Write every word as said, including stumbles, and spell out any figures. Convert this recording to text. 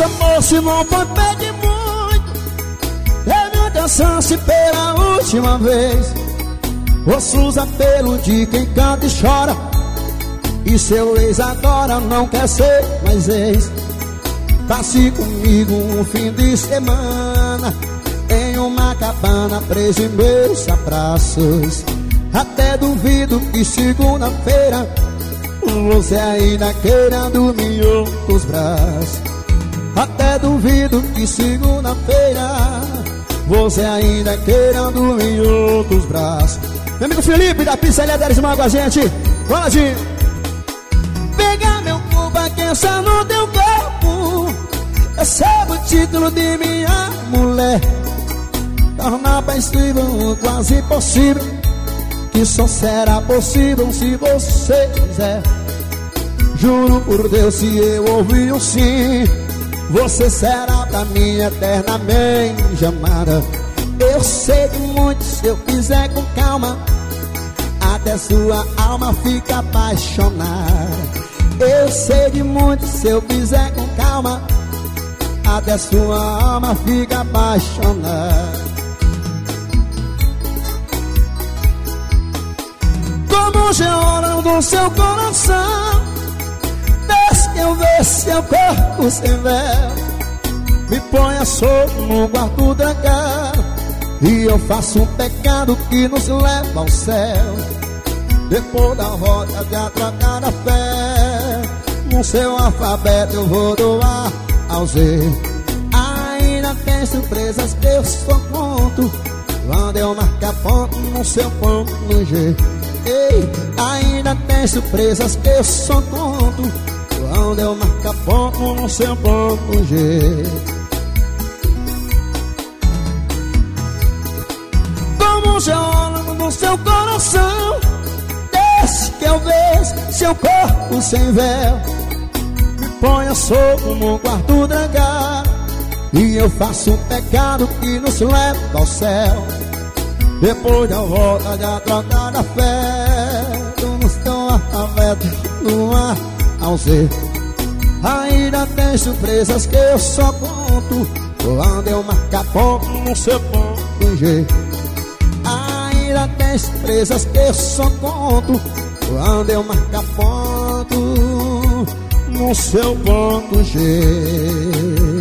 Essa moça não pode pedir muito. Dê-me outra chance pela última vez. Ouço os apelos de quem canta e chora, e seu ex agora não quer ser mais ex. Passe comigo um fim de semana em uma cabana, preso em meus abraços. Até duvido que segunda-feira você ainda queira dormir em outros braços. Até duvido que segunda-feira você ainda queira dormir em outros braços. Meu amigo Felipe da Pizzaria dez de Maio com a gente. Fala, Dinho. Pega meu corpo, aqueça no teu corpo. Receba o título de minha mulher. Tornar possível, quase impossível, que só será possível se você quiser. Juro por Deus, se eu ouvir um sim, você será pra mim eternamente amada. Eu sei de muito, se eu fizer com calma, até sua alma fica apaixonada. Eu sei de muito, se eu fizer com calma, até sua alma fica apaixonada. Como geólogo do seu coração, desde que eu ver seu corpo sem véu, me ponha solto no quarto trancado, e eu faço um pecado que nos leva ao céu. Depois da roda de atracar a fé, no seu alfabeto eu vou do A ao Z. Ainda tem surpresas que eu só conto quando eu marcar ponto no seu ponto no G. Ei, ainda tem surpresas que eu só conto quando eu marcar ponto no seu ponto G. Como geólogo no seu coração, desde que eu vejo seu corpo sem véu, me ponha solto no quarto trancado, e eu faço um pecado que nos leva ao céu. Depois da volta de trocar a fé, no seu alfabeto, no A ao Z. Ainda tem surpresas que eu só conto quando eu marcar ponto no seu ponto G. Ainda tem surpresas que eu só conto quando eu marcar ponto no seu ponto G.